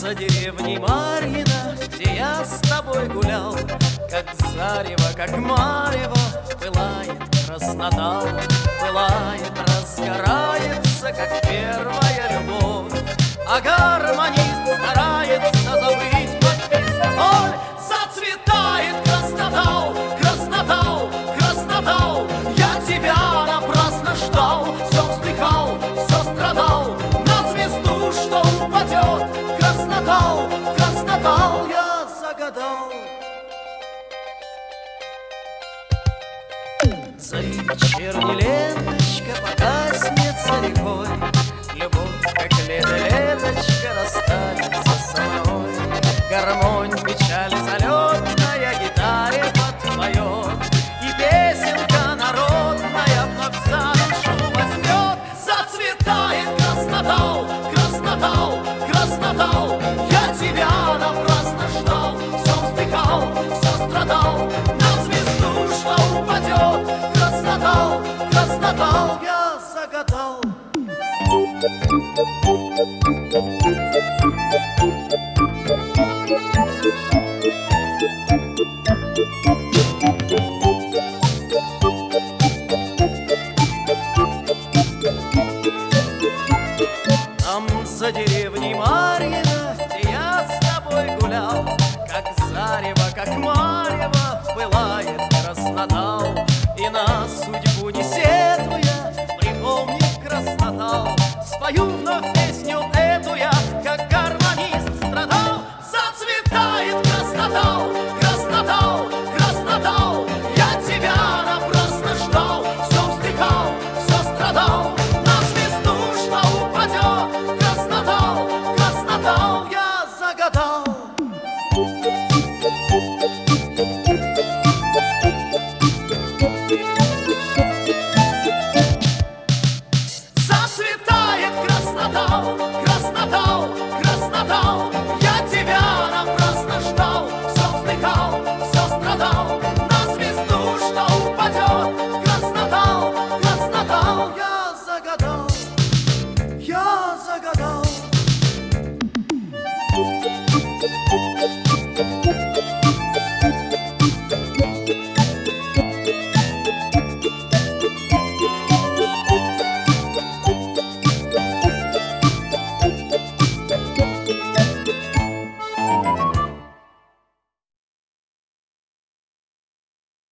за деревней Марьино, где я с тобой гулял, как зарево, как марево, пылает краснотал, пылает, разгорается, как первая любовь. А гармонист старается забыть подпись. Ой, зацветает краснотал, краснотал, краснотал. Я тебя напрасно ждал, все вздыхал, все страдал. На звезду, что упадет, краснотал, краснотал, я загадал. За вечерней ленточка погаснет за рекой, любовь, как лето-леточка, растает самой. Гармонь печали залетная гитаре подпоет, и песенка народная вновь за душу возьмет. Зацветает краснотал, краснотал, краснотал. Я тебя напрасно ждал, все вздыхал, все страдал. На звезду, что упадет, краснотал, краснотал, я загадал. Там за деревней Марьино, где я с тобой гулял, как зарево, как марево, пылает краснотал. И на судьбу не сетуя, припомнив краснотал, спою вновь песню эту я, как гармонист страдал. Зацветает краснотал, краснотал, краснотал. Я тебя напрасно ждал, все вздыхал, все страдал. На звезду, что упадет, краснотал, краснотал, я загадал. Зацветает краснотал,